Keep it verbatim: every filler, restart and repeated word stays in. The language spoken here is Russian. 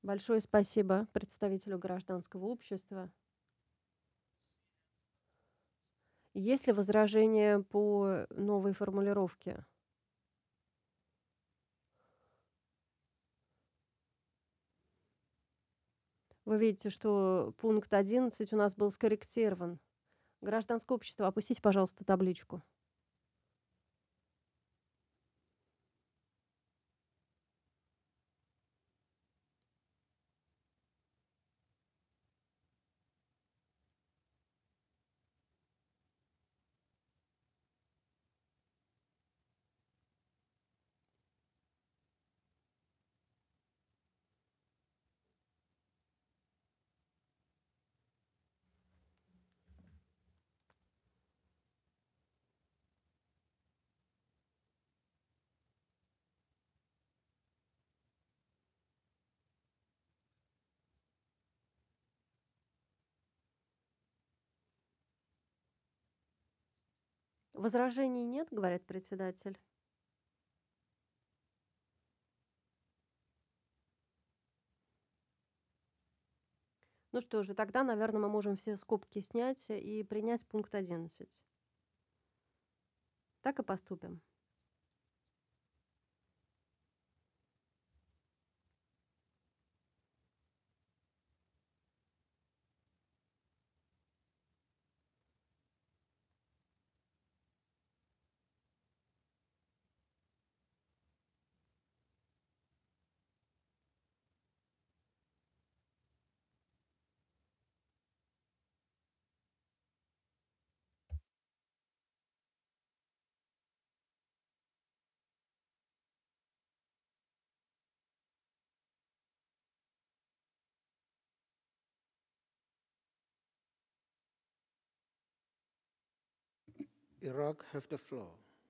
Большое спасибо представителю гражданского общества. Есть ли возражения по новой формулировке? Вы видите, что пункт одиннадцать у нас был скорректирован. Гражданское общество, опустите, пожалуйста, табличку. Возражений нет, говорит председатель. Ну что же, тогда, наверно, мы можем все скобки снять и принять пункт одиннадцать. Так и поступим. Iraq have the floor.